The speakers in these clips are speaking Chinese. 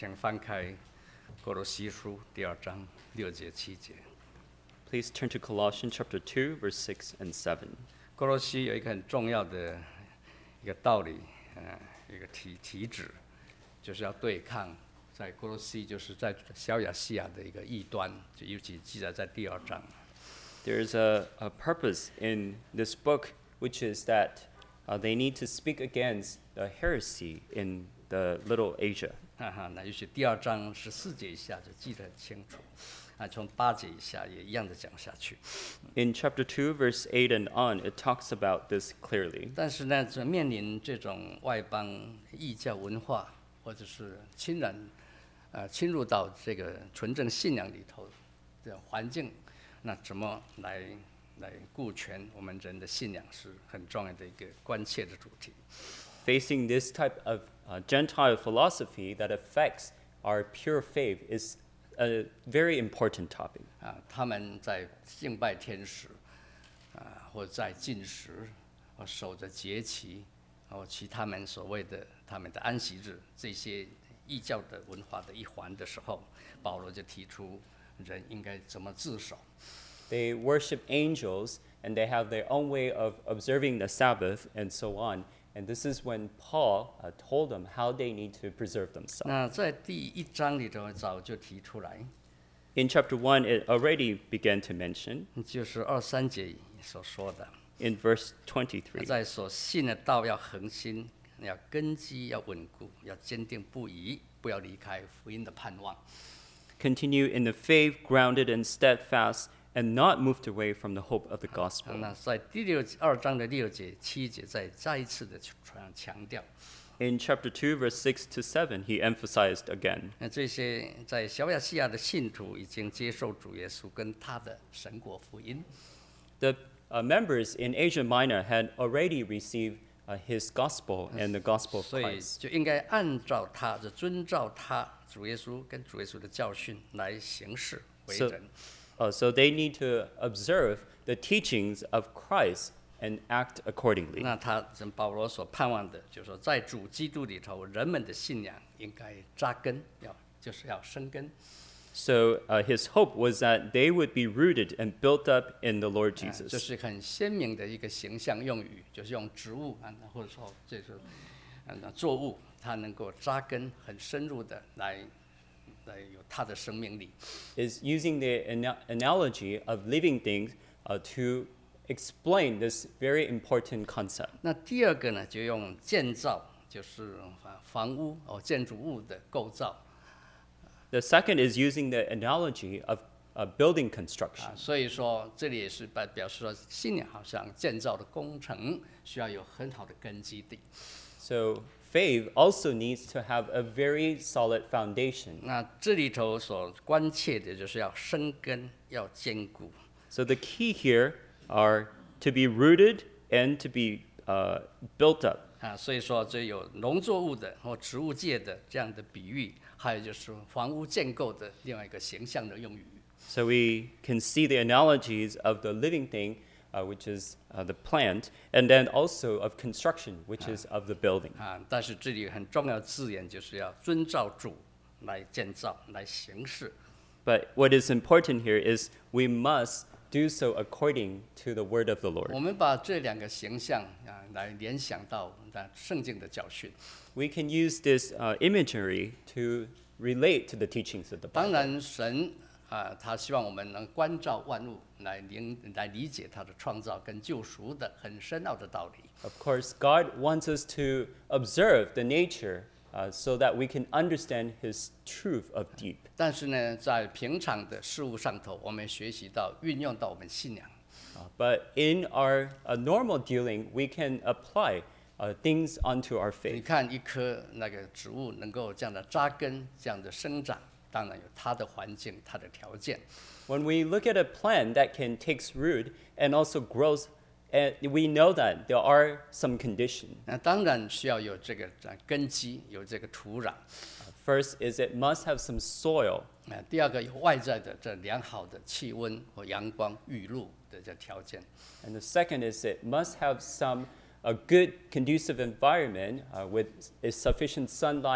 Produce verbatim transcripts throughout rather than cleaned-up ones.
请翻开哥罗西书第二章六节七节。 Please turn to Colossians chapter two, verse six and seven. 哥罗西有一个很重要的一个道理，呃，一个题题旨，就是要对抗在哥罗西，就是在小亚细亚的一个异端，就尤其记载在第二章。 There's a, a purpose in this book, which is that uh, they need to speak against the heresy in the Little Asia. 哈哈，那尤其第二章十四节以下就记得很清楚，啊，从八节以下也一样的讲下去。 In chapter two, verse eight and on, it talks about this clearly. 但是呢，这面临这种外邦异教文化，或者是侵染，呃，侵入到这个纯正信仰里头的环境，那怎么来来顾全我们人的信仰，是很重要的一个关切的主题。 Facing this type of uh, Gentile philosophy that affects our pure faith is a very important topic. 啊，他们在敬拜天使，啊，或在禁食，或守着节期，或其他们所谓的他们的安息日，这些异教的文化的一环的时候，保罗就提出人应该怎么自守。 They worship angels and they have their own way of observing the Sabbath and so on. And this is when Paul uh, told them how they need to preserve themselves. 那在第一章里头早就提出来， In chapter one, it already began to mention, 就是二三节所说的， in verse twenty-three, 在所信的道要恒心，要根基要稳固，要坚定不移，不要离开福音的盼望。 continue in the faith, grounded and steadfast, and not moved away from the hope of the gospel. 那在第六二章的六节、七节，再再一次的强调。 In chapter two, verse six to seven, he emphasized again. 那这些在小亚细亚的信徒已经接受主耶稣跟他的神国福音。 The uh, members in Asia Minor had already received uh, his gospel and the gospel of 所以 Christ. 就应该按照他的遵照他主耶稣跟主耶稣的教训来行事为 So, 人。 uh, so they need to observe the teachings of Christ and act accordingly. 那他保罗所盼望的，就是说，在主基督里头，人们的信仰应该扎根，要就是要生根。 So uh, his hope was that they would be rooted and built up in the Lord 这 Jesus. 是很鲜明的一个形象用语，就是用植物啊，或者说这是嗯作物，它能够扎根很深入的来来有它的生命力。 Is using the ana- analogy of living things uh, to explain this very important concept. 那第二个呢，就用建造，就是房屋哦建筑物的构造。 The second is using the analogy of uh, building 啊 construction. 所以说这里也是表表示说，信仰好像建造的工程需要有很好的根基地。 So faith also needs to have a very solid foundation. 那这里头所关切的就是要生根，要坚固。 So the key here are to be rooted and to be uh, built up. 啊，所以说这有农作物的或植物界的这样的比喻，还有就是房屋建构的另外一个形象的用语。 So we can see the analogies of the living thing, uh, which is uh, the plant, and then also of construction, which is of the building. 啊，但是这里很重要的字眼就是要遵照主来建造、来行事。 But what is important here is we must do so according to the word of the 我 Lord. 们把这两个形象啊来联想到啊圣经的教训。 We can use this uh, imagery to relate to the teachings of the 当 Bible. 然，神啊，他希望我们能关照万物，来理来理解他的创造跟救赎的很深奥的道理。 Of course, God wants us to observe the nature uh, so that we can understand His truth of deep. 但是呢，在平常的事物上头，我们学习到运用到我们信仰。 Uh, but in our uh, normal dealing, we can apply uh, things onto our 你 faith. 看一棵那个植物能够这样的扎根、这样的生长，当然有它的环境、它的条件。 When we look at a plant that can take root and also grows, uh, we know that there are some conditions. 那当然需要有这个呃根基，有这个土壤。 First is it must have some soil. 啊，第二个有外在的这良好的气温和阳光、雨露的这条件。 And the second is it must have some a good conducive environment uh, with is sufficient sunlight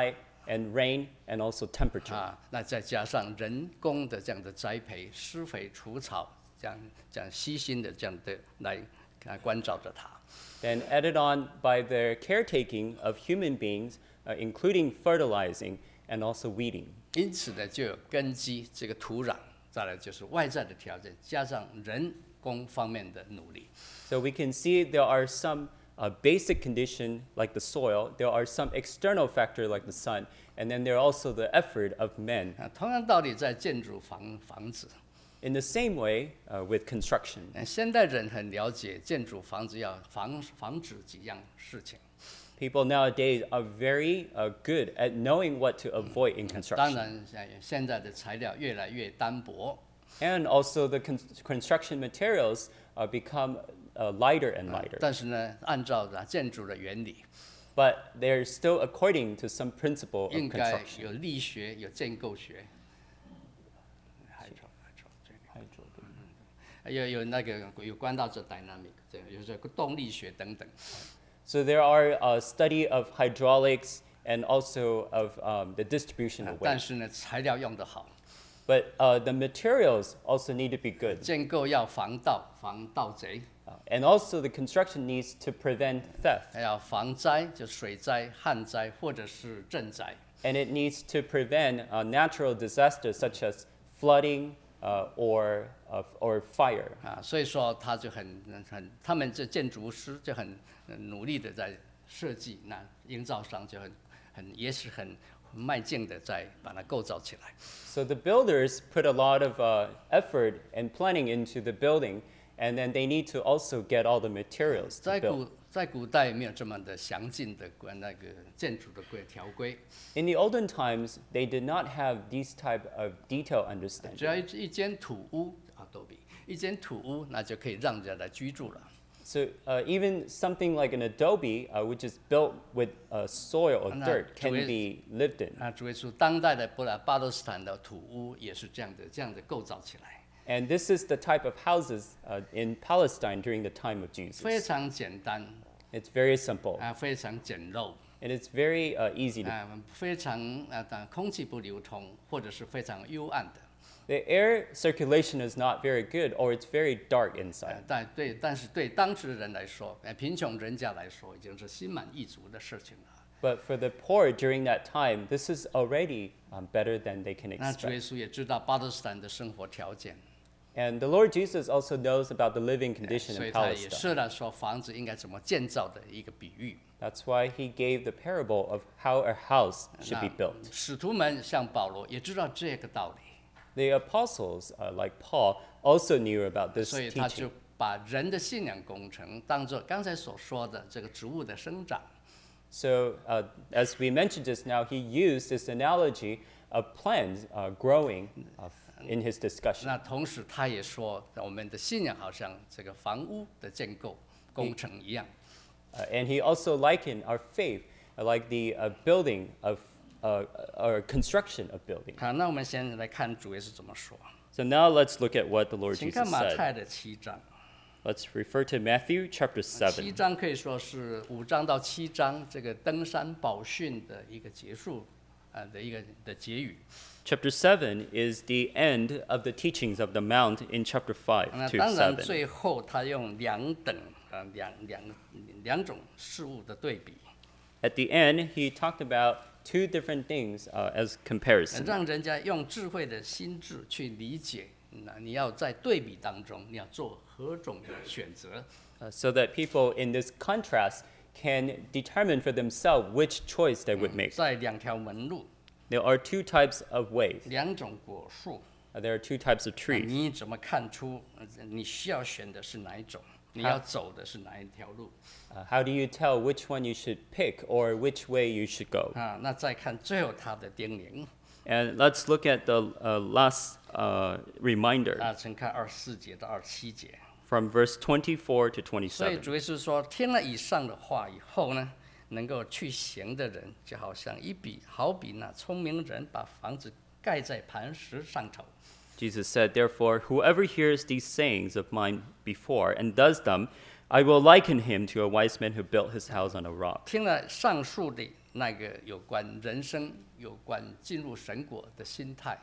and rain and also temperature. 啊，那再加上人工的这样的栽培、施肥、除草，这样这样悉心的这样的来啊关照着它。 Then added on by their caretaking of human beings, uh, including fertilizing and also weeding. 因此呢，就有根基这个土壤，再来就是外在的条件，加上人工方面的努力。 So we can see there are some uh, basic condition like the soil, there are some external factor like the sun, and then there are also the effort of men. 啊，同样道理，在建筑房房子， In the same way uh, with construction. 呃现代人很了解建筑房子要防防止几样事情。 People nowadays are very uh, good at knowing what to avoid in 当 construction. 然，现现在的材料越来越单薄， And also the con- construction materials uh, become uh, lighter and 啊 lighter. 但是呢，按照着建筑的原理， But they're still according to some principle of 应该 construction. 有力学，有建构学。还错还错这个有有那个有关到这 dynamic， 这个有这个动力学等等。 So there are a study of hydraulics and also of um, the distribution 啊 of 但 weight. 是呢，材料用得好， But uh, the materials also need to be good. 建构要防盗、防盗贼， Uh, and also the construction needs to prevent theft. 还要防灾，就水灾、旱灾或者是震灾。 And it needs to prevent uh, natural disasters such as flooding uh, or, uh, or fire. 啊，所以说他就很很，他们这建筑师就很呃努力的在设计，那营造商就很很也是很迈进的在把它构造起来。 So the builders put a lot of uh, effort and planning into the building, and then they need to also get all the materials to 在 build. 古在古代没有这么的详尽的关那个建筑的规条规， In the olden times, they did not have these type of detailed 只要 understanding. 一一间土屋啊，都比一间土屋，那就可以让人来居住了。 So uh, even something like an adobe, uh, which is built with uh, soil or And that- dirt, can so it- be lived in. 那主耶稣当代的波兰巴勒斯坦的土屋也是这样的这样的构造起来， And this is the type of houses uh, in Palestine during the time of 非 Jesus. 常简单 It's very simple, 啊，非常简陋 and it's very uh, easy to. 啊，非常啊，当空气不流通，或者是非常幽暗的。 The air circulation is not very good, or it's very dark 呃 inside. 但对，但是对当时的人来说，呃，贫穷人家来说，已经是心满意足的事情了。 But for the poor during that time, this is already um, better than they can 那主耶 expect. 稣也知道巴勒斯坦的生活条件， And the Lord Jesus also knows about the living condition 所以 in 他也 Palestine. 设了说房子应该怎么建造的一个比喻。 That's why he gave the parable of how a house should be 那 built. 使徒们像保罗也知道这个道理， The apostles, uh, like Paul, also knew about this 所以他就 teaching. 把人的信仰工程当做刚才所说的这个植物的生长， So, uh, as we mentioned just now, he used this analogy of plants uh, growing uh, in his discussion. 那同时他也说，我们的信仰好像这个房屋的建构工程一样。 Uh, and he also likened our faith uh, like the uh, building of, uh, or construction of building. 好，那我们先来看主耶稣怎么说。 So now let's look at what the Lord 请 Jesus 看马 said. 太的七章， Let's refer to Matthew chapter 七 seven. 章可以说是五章到七章这个登山宝训的一个结束，呃的一个的结语。 Chapter seven is the end of the teachings of the Mount in chapter five 那 to 当然 seven. 最后他用两等呃两两两种事物的对比， At the end, he talked about two different things uh, as comparison. 让人家用智慧的心智去理解。那你要在对比当中，你要做何种的选择？ Uh, so that people in this contrast can determine for themselves which choice they would make. 在两条门路， There are two types of ways. 两种果树， Uh, there are two types of 那 trees. 你怎么看出呃你需要选的是哪一种？你要走的是哪一条路？ Uh, how do you tell which one you should pick or which way you should go? 啊，那再看最后他的叮咛 And let's look at the uh, last uh, reminder 啊，请看二十四节到二十七节。 from verse twenty-four to 所以 twenty-seven. 主耶稣说，听了以上的话以后呢，能够去行的人，就好像一比好比那聪明人把房子盖在磐石上头。 Jesus said, Therefore, whoever hears these sayings of mine before and does them, I will liken him to a wise man who built his house on a rock. 听了上述的那个有关人生、有关进入神国的心态。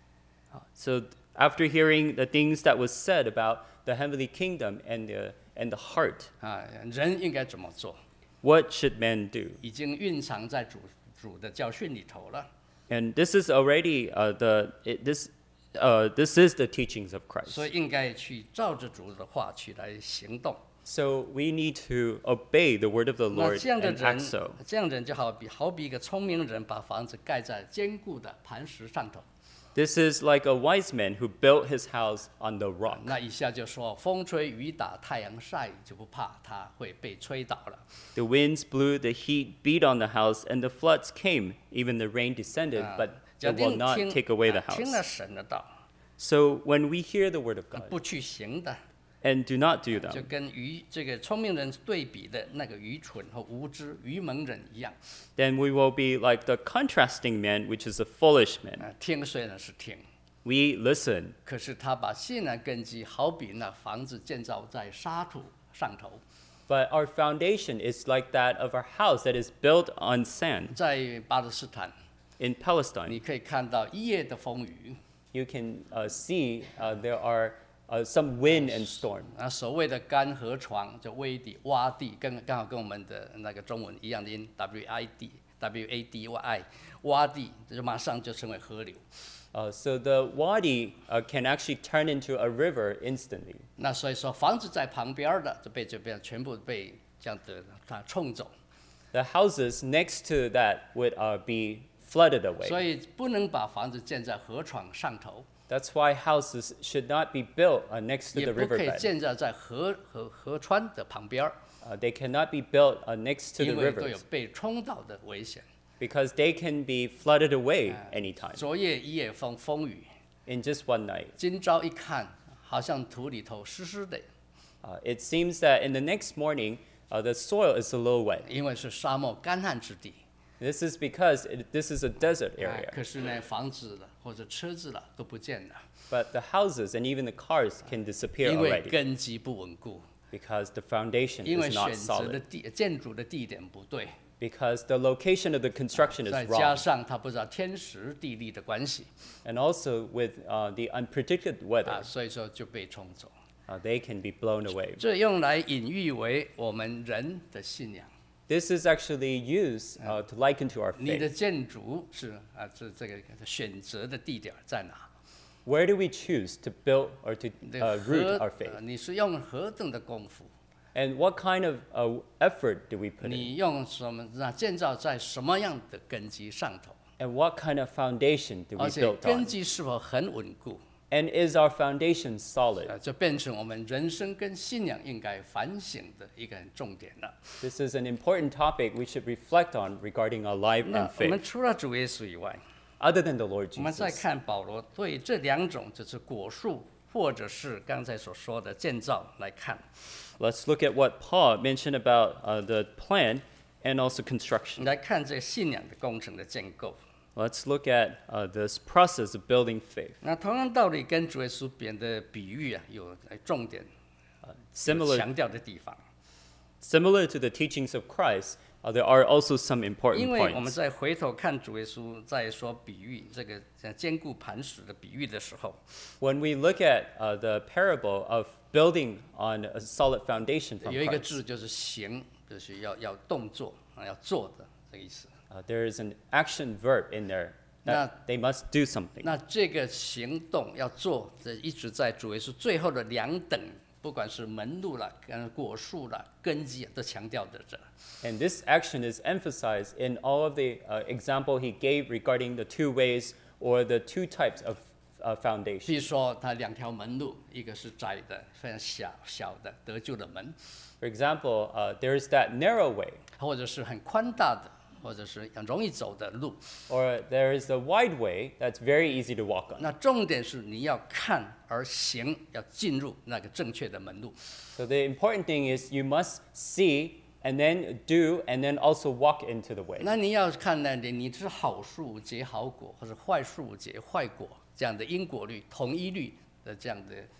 So after hearing the things that was said about the heavenly kingdom and the, and the heart, 啊，人应该怎么做， what should man do? 已经蕴藏在主主的教训里头了。 And this is already uh, the it, this uh, this is the teachings of Christ. 所以应该去照着主的话去来行动。 So we need to obey the word of the 那 Lord 这样的 and 人 act so.， 这样的人就好比好比一个聪明人把房子盖在坚固的磐石上头。 This is like a wise man who built his house on the rock. 那一下就说风吹雨打太阳晒就不怕，它会被吹倒了。 The winds blew, the heat beat on the house, and the floods came. Even the rain descended, 啊 but 假 it will 定 not 听 take away the 啊听了 house. 神的道， So when we hear the word of God 不去行的， and do not do 就 them, 跟愚这个聪明人对比的那个愚蠢和无知愚蒙人一样。 then we will be like the contrasting man, which is a foolish man. 啊，听虽然是听， We listen, 可是他把信仰根基好比那房子建造在沙土上头， but our foundation is like that of our house that is built on sand. 在巴勒斯坦， In Palestine, 你可以看到一夜的风雨。 you can uh, see uh, there are uh, some wind and storm. 啊，所谓的干河床就危地洼地，跟刚好跟我们的那个中文一样的音 W I D W A D Y 洼地，这就马上就成为河流。 Uh, so the wadi uh, can actually turn into a river instantly. 那所以说房子在旁边的就被这边全部被这样的它冲走， The houses next to that would uh, be flooded 所 away. 以不能把房子建在河床上头， That's why houses should not be built uh, next to 也 the 不可以 riverbed. 建在在河河河川的旁边， Uh, they cannot be built uh, next to the 因为都有 rivers 被冲倒的危险。 because they can be flooded away anytime 昨夜一夜风风雨， in just one night. 今朝一看，好像土里头湿湿的， Uh, it seems that in the next morning, uh, the soil is a little wet. 因为是沙漠干旱之地。 This is because it, this is a desert 哎 area. 可是呢，房子了或者车子了都不见了， But the houses and even the cars can disappear 因为 already 根基不稳固， because the foundation 因为 is not 选择的 solid. 地建筑的地点不对， Because the location of the construction 再 is 加 wrong. 上他不知道天时地利的关系 And also with uh, the unpredicted 啊， weather, 所以说就被冲走。 uh, they can be blown away. 这用来隐喻为我们人的信仰。 This is actually used uh, to liken to our 你的 faith. 建筑是啊，这这个选择的地点在哪？ Where do we choose to build or to 你的 uh, root 何 our 呃 faith? 你是用何等的功夫？ And what kind of uh, effort do we put in? 你用什么？那建造在什么样的根基上头？ And what kind of foundation do we 而且 build 根 on? 基是否很稳固？ And is our foundation solid? 呃，就变成我们人生跟信仰应该反省的一个很重点了。 This is an important topic we should reflect on regarding our life 那 and 我们 faith. 除了主耶稣以外， Other than the Lord 我们再 Jesus. 看保罗对这两种就是果树或者是刚才所说的建造来看。 Let's look at what Paul mentioned about uh, the plan and also construction. 来看这个信仰的工程的建构。 Let's look at uh, this process of building faith. 那同样道理，跟主耶稣别的比喻啊，有呃重点有 Similar, 强调的地方。 similar to the teachings of Christ, uh, there are also some 因 important 为我们 points. 在回头看主耶稣在说比喻这个呃坚固磐石的比喻的时候， When we look at uh, the parable of building on a solid foundation from 有一个 Christ, 字就是行，就是要要动作啊，要做的这个意思。 uh, there is an action verb in there that Now- they must do something. 那这个行动要做，这一直在主耶稣最后的两等，不管是门路啦、跟果树啦、根基啊，都强调的这。 And this action is emphasized in all of the uh, example he gave regarding the two ways or the two types of uh, 譬 foundation. 如说，它两条门路，一个是窄的、非常小小的得救的门， For example, uh, there is that narrow way, 或者是很宽大的，或者是很容易走的路。 or there is the wide way that's very easy to walk on. 那重点是你要看而行，要进入那个正确的门路。 So the important thing is you must see and then do and then also walk into the way. 那你要看呢，你你是好树结好果，或者坏树结坏果，这样的因果律、同一律的这样的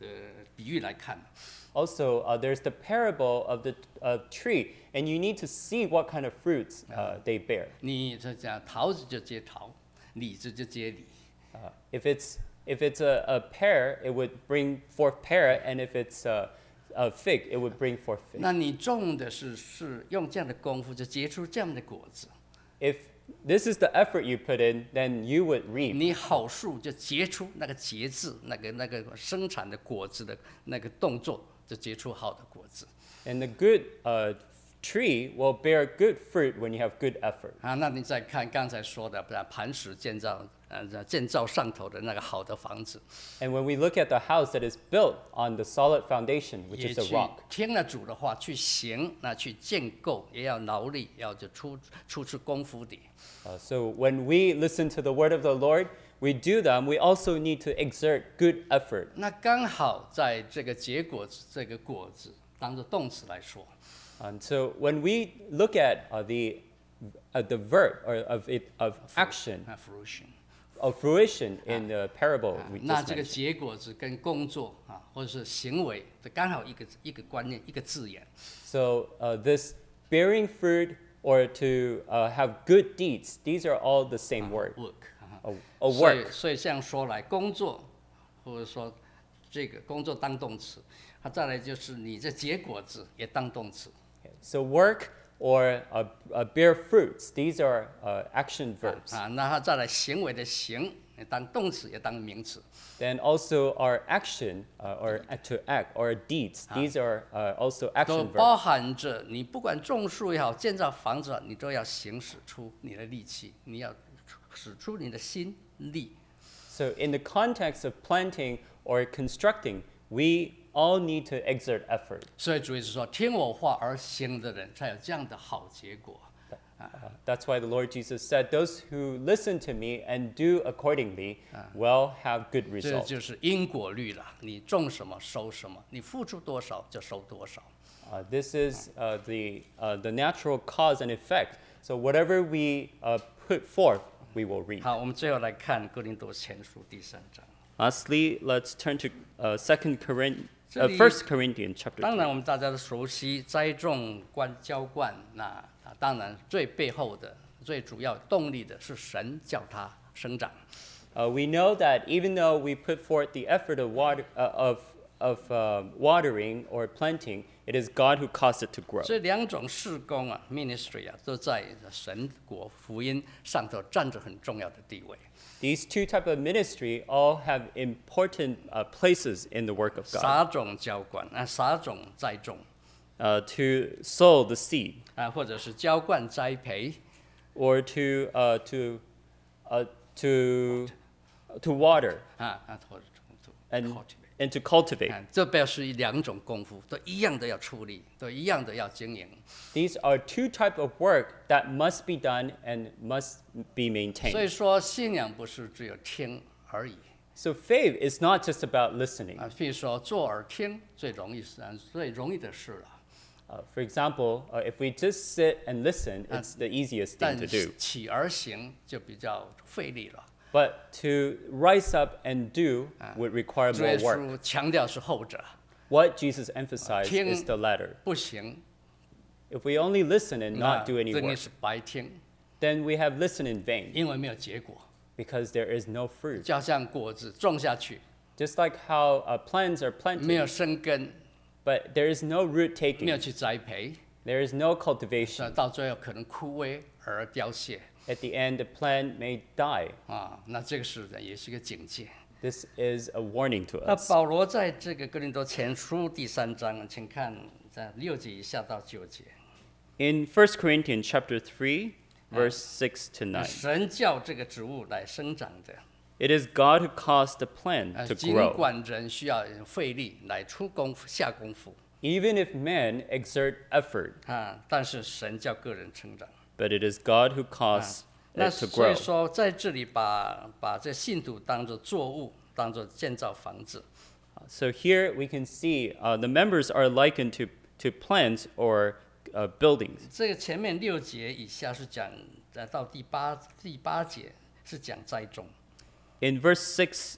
的比喻来看。 Also, uh, there's the parable of the uh, tree, and you need to see what kind of fruits uh, they bear. 你这讲桃子就结桃，李子就结李。 Uh, if it's if it's a, a pear, it would bring forth pear, and if it's a, a fig, it would bring forth fig. 那你种的是是用这样的功夫，就结出这样的果子。 If this is the effort you put in, then you would reap. 你好树就结出那个节制，那个那个生产的果子的那个动作，就结出好的果子。 And the good uh, tree will bear good fruit when you have good effort. 啊，那你再看刚才说的，不然磐石建造，呃，建造上头的那个好的房子， And when we look at the house that is built on the solid foundation, which 也 is a 去 rock, 听了主的话去行，那去建构也要劳力，要就出出出功夫的。 uh, so when we listen to the word of the Lord, we do them. We also need to exert good effort. 那刚好在这个结果子这个果子当做动词来说， And so when we look at uh, the uh, the verb or of it of action 啊 fruition， of fruition in the parable 啊 we 那 just 这个 mentioned. 结果子跟工作啊，或者是行为，这刚好一个一个观念，一个字眼。 So uh, this bearing fruit or to uh, have good deeds, these are all the same word. work，啊 A, a 所以 work. 所以这样说来，工作或者说这个工作当动词，它再来就是你这结果子也当动词。 So work or uh, uh, bear fruits, these are uh, action verbs. 啊，那它再来行为的行，也当动词也当名词。 Then also our action uh, or to act or deeds, these are uh, also 都 action 包 verbs. 含着你不管种树也好，建造房子也好，你都要行使出你的力气，你要使出你的心力。 So in the context of planting or constructing, we all need to exert effort. 所以主耶稣说：“听我话而行的人，才有这样的好结果。” Uh, that's why the Lord Jesus said, those who listen to me and do accordingly will have good 这 results. 就是因果律了，你种什么收什么，你付出多少就收多少。 Uh, this is uh, the, uh, the natural cause and effect. So whatever we uh, put forth, we will reap. 好，我们最后来看哥林多前书第三章。 Lastly, let's turn to uh, Second Corinth, 这 uh, 里- First Corinthians chapter 当然， three. 我们大家都熟悉栽种、灌浇灌，那啊，当然最背后的、最主要动力的是神叫它生长。 Uh, we know that even though we put forth the effort of, water, uh, of, of uh, watering or planting, it is God who caused it to grow. 这两种事工啊 ，ministry 啊，都在神国福音上头占着很重要的地位。 These two type of ministry all have important uh, places in the work of God. 撒种浇灌啊，撒种栽种 Uh, to sow the seed 啊，或者是浇灌栽培 or to, uh, to, uh, to, to water 啊啊，或者 to and, cultivate and to cultivate. 啊，这表示两种功夫，都一样的要出力，都一样的要经营。 These are two type of work that must be done and must be 所 maintained. 以说，信仰不是只有听而已 So faith is not just about listening. 啊。譬如说，做而听最容易是最容易的事了， Uh, for example, uh, if we just sit and listen, it's the easiest thing 但 to do. 起而行就比较费力了。 But to rise up and do would require 主耶 more work. 稣强调是后者， What Jesus emphasized 听- is the latter. 不行， If we only listen and 那 not do any 等于 work, 是白听， then we have listened in vain 因为没有结果。 because there is no fruit. 就像果子种下去， Just like how uh, plants are 没有 planted, 生根， but there is no root 没有 taking, 去栽培， there is no 那 cultivation. 到最后可能枯萎而凋谢 At the end, the plant may die. 啊。那这个是也是一个警戒。 This is a warning to 那 us. 保罗在这个哥林多前书第三章，请看在六节以下到九节， In First Corinthians chapter three, verse six to 那 nine, 神叫这个植物来生长的， it is God who caused the plant 呃 to 尽 grow. 管人需要费力来出功夫下功夫 Even if men exert effort, 啊，但是神叫个人成长。 but it is God who caused 那 it to 所以 grow. 说，在这里把把这信徒当做作物，当做建造房子。 So here we can see uh, the members are likened to, to plants or uh, buildings. 这个前面六节以下是讲，呃，到第八第八节是讲栽种。 In verse six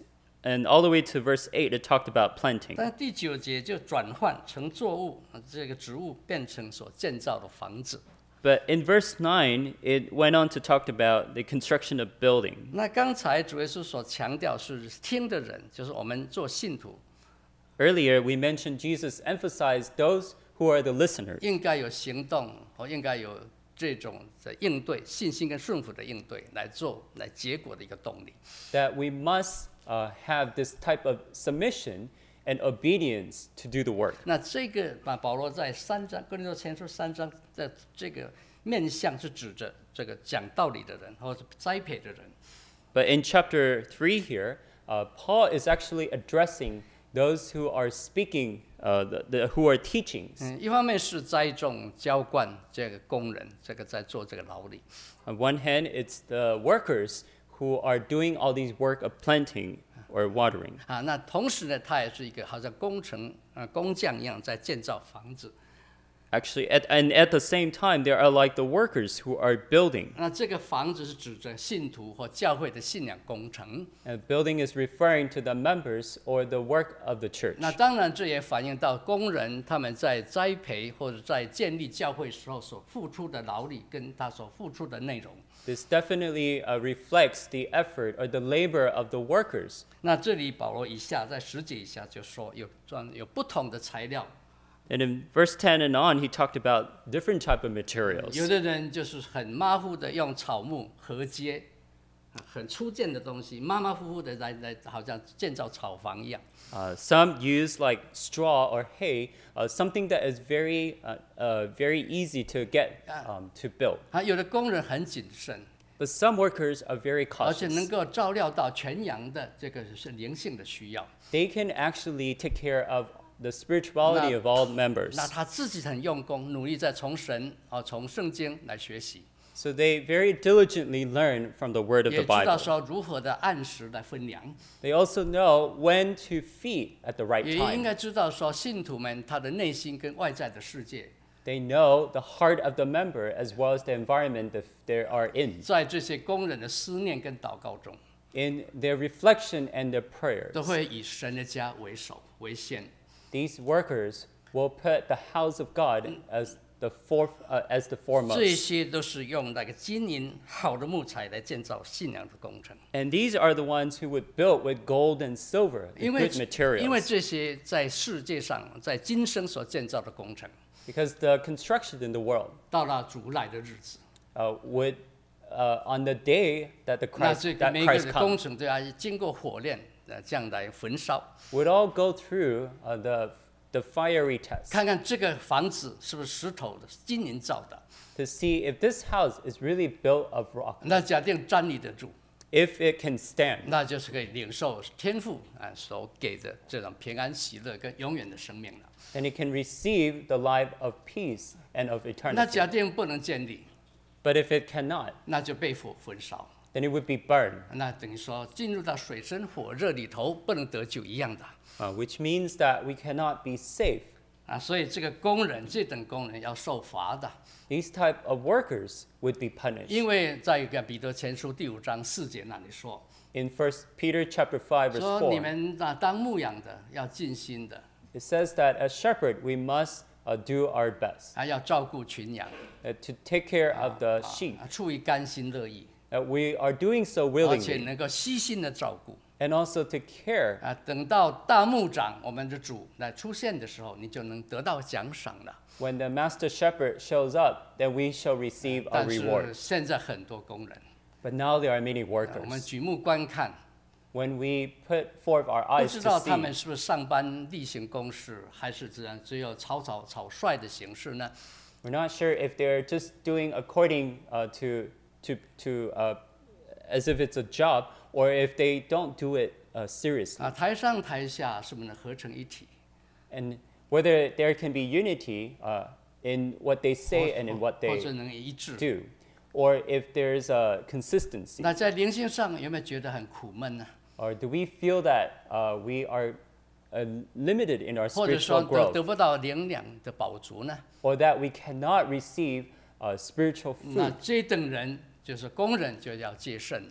and all the way to verse eight, it talked about planting. 但第九节就转换成作物，这个植物变成所建造的房子。 But in verse nine, it went on to talk about the construction of building. 那刚才主耶稣所强调是听的人，就是我们做信徒， Earlier, we mentioned Jesus emphasized those who are the listeners. 应该有行动，或应该有这种的应对，信心跟顺服的应对，来做来结果的一个动力。 That we must uh, have this type of submission and obedience to do the work. 那这个把保罗在三章哥林多前书三章的这个面向是指着这个讲道理的人，或者栽培的人。 But in chapter three here, uh, Paul is actually addressing those who are speaking, uh, the, the, who are teachings. 嗯，一方面是栽种、浇灌这个工人，这个在做这个劳力。 On one hand, it's the workers who are doing all these work of planting or watering. 啊，那同时呢，他也是一个好像工程呃工匠一样在建造房子。 Actually, at, and at the same time, they are like the workers who are building. 那这个房子是指着信徒或教会的信仰工程。 And building is referring to the members or the work of the church. 那当然，这也反映到工人他们在栽培或者在建立教会时候所付出的劳力，跟他所付出的内容。 This definitely uh, reflects the effort or the labor of the workers. 那这里保罗以下在十节以下就说有专有不同的材料， And in verse ten and on, he talked about different type of materials. 有的人就是很马虎的用草木禾秸，啊很粗贱的东西，马马虎虎的来来，好像建造草房一样。 Uh, some use like straw or hay, uh, something that is very, uh, uh, very easy to get um, to build. 啊，有的工人很谨慎， But some workers are very 而且能 cautious. 够照料到全羊的这个是灵性的需要。 They can actually take care of the spirituality Now- of all members. 那他自己很用功，努力在从神啊从圣经来学习， So they very diligently learn from the word of 也 the 知道 Bible. 说如何的按时来分粮， They also know when to feed at the right 也应 time. 该知道说信徒们他的内心跟外在的世界， They know the heart of the member as well as the environment that they are in. 在这些工人的思念跟祷告中， In their reflection and their prayers, 都会以神的家为首为先。 these workers will put the house of God as the, for, uh, as the 这 foremost. 些都是用那个金银好的木材来建造信仰的工程， And these are the ones who would build with gold and silver, the 因为 good 因为 materials. 这些在世界上在今生所建造的工程， Because the construction in the world 到了主来的日子。 uh, would, uh, on the day that the 那 Christ, 这个 that 每个 Christ 的工 comes, 程都要经过火炼，呃，这样来焚烧， would all go through uh, the, the fiery test 看看这个房子是不是石头的、金银造的。 to see if this house is really built of rock, 那假定站立得住， if it can stand. 那就是可以领受天父啊所给的这种平安喜乐跟永远的生命了。 And it can receive the life of peace and of 那 eternity. 假定不能建立， But if it cannot, 那就被火焚烧。 then it would be burned, 那等于说进入到水深火热里头不能得救一样的 uh, which means that we cannot be safe. 啊。所以这个工人，这等工人要受罚的， These type of workers would be punished. 因为在一个彼得前书第五章四节那里说， In First Peter chapter five verse 说你 four, 们啊当牧养的要尽心的， it says that as shepherd we must uh, do our best 还要照顾群羊， uh, to take care of the sheep. 啊出于甘心乐意， That we are doing so 而且 willingly, 能够悉心的照顾 and also to care. 啊。等到大牧长我们的主来出现的时候，你就能得到奖赏了。 When the master shepherd shows up, then we shall receive a 但是 reward. 现在很多工人， But now there are many 我们 workers. 举目观看， When we put forth our 不 eyes 知 to 道他们 see, 是不是上班例行公事，还是只只有草草草率的形式呢？ we're not sure if they're just doing according uh, to to to uh, as if it's a job, or if they don't do it uh, seriously, 啊，台上台下是不是能合成一体？ and whether there can be unity uh, in what they say and in what 或者 they 能一致？ do, or if there's a consistency, 那在灵性上有没有觉得很苦闷呢？ or do we feel that uh, we are uh, limited in our 或者说 spiritual 得 growth, 得不到灵粮的饱足呢？ or that we cannot receive uh, spiritual 那 food? 这等人就是工人就要戒慎了。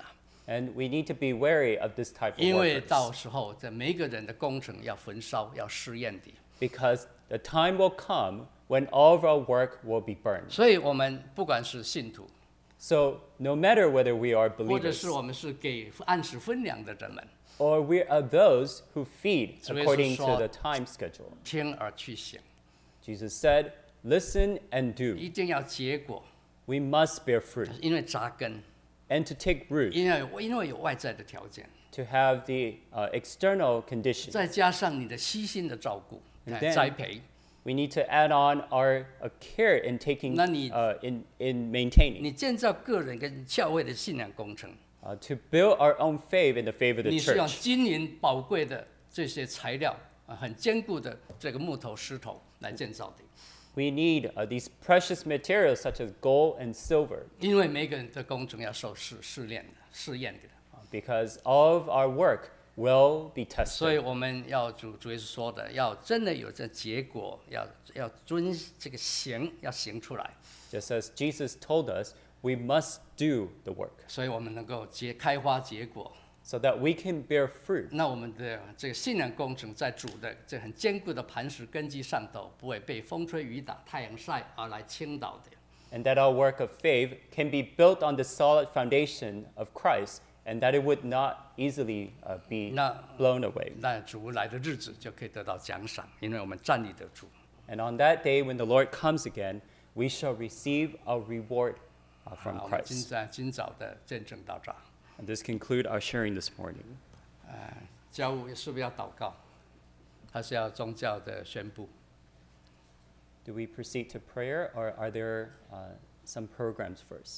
And we need to be wary of this type of 因为 workers. 到时候这每一个人的工程要焚烧，要试验的。 Because the time will come when all of our work will be burned. 所以我们不管是信徒， So no matter whether we are 或者 believers 是我们是给按时分粮的人们， or we are those who feed 主耶稣 according to 说 the time schedule. 听而去行， Jesus said, listen and do. 一定要结果， We must bear fruit. 因为扎根， And to take root, 因为有因为有外在的条件， to have the uh, external condition. 再加上你的悉心的照顾、 And 哎 then- 栽培， We need to add on our uh, care in taking, 那你- uh, in, in maintaining, 你建造个人跟教会的信仰工程， uh, to build our own faith in the faith of the 你是用 church. 金银宝贵的这些材料啊，很坚固的这个木头、石头来建造的。 We need uh, these precious materials such as gold and silver, 因为每个人的工程要受试试炼的、试验的， uh, because all of our work will be 所以 tested. 我们要主主耶稣说的，要真的有这结果，要要遵这个行，要行出来， Just as Jesus told us, we must do the work 所以我们能够结开花结果。 so that we can bear fruit. 那我们的这个信仰工程在主的这很坚固的磐石根基上头，不会被风吹雨打、太阳晒而来倾倒的。 And that our work of faith can be built on the solid foundation of Christ, and that it would not easily uh, be 那 blown away. 那主来的日子就可以得到奖赏，因为我们站立得住。 And on that day, when the Lord comes again, we shall receive a reward uh, 好 from 我们今 Christ. 在今早的见证到这儿。 And this conclude our sharing this morning. 教务是不是要祷告？还是要宗教的宣布？ Do we proceed to prayer, or are there uh, some programs first?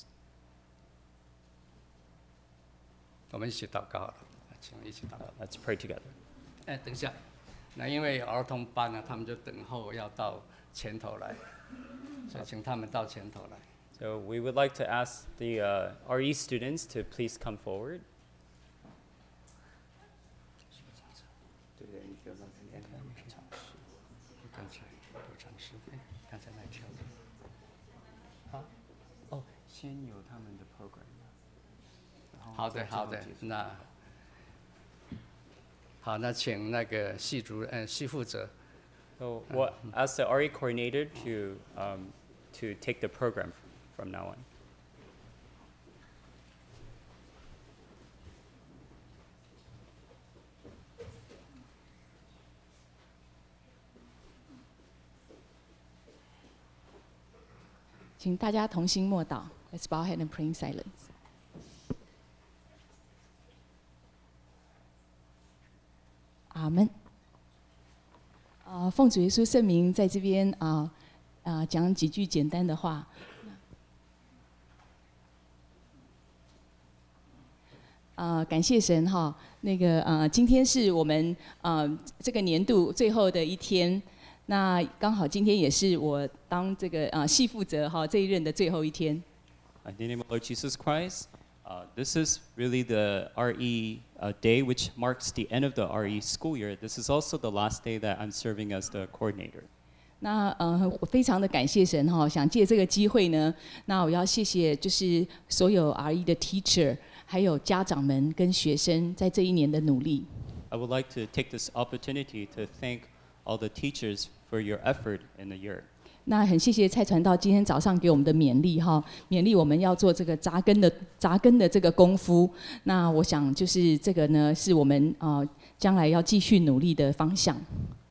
我们一起祷告好了，请一起祷告。 Uh, let's pray together. 哎，等一下，那因为儿童班呢，他们就等候要到前头来，所以请他们到前头来。 So we would like to ask the uh, R E students to please come forward. 对对，你就让人家看看尝试。刚才有尝试，哎，刚才那条的。 哦，先有他们的 program。 好的，好的，那好，那请那个系主任、呃系负责。 So we'll ask the R E coordinator to um, to take the program from now on. 请大家同心默祷。Let's bow our head and pray in silence. 阿门。啊，奉主耶稣圣名，在这边啊啊讲几句简单的话。啊，感谢神哈，那个呃，今天是我们呃这个年度最后的一天，那刚好今天也是我当这个呃系负责哈这一任的最后一天。 In the name of Lord Jesus Christ, uh, this is really the R E uh, day, which marks the end of the R E school year. This is also the last day that I'm serving as the coordinator. 那呃，我非常的感谢神哈，想借这个机会呢，那我要谢谢就是所有 R E 的 teacher， 还有家长们跟学生在这一年的努力。 I would like to take this opportunity to thank all the teachers for your effort in the year. 那很谢谢蔡传道今天早上给我们的勉励哈，勉励我们要做这个扎根的扎根的这个功夫。那我想就是这个呢，是我们呃将来要继续努力的方向。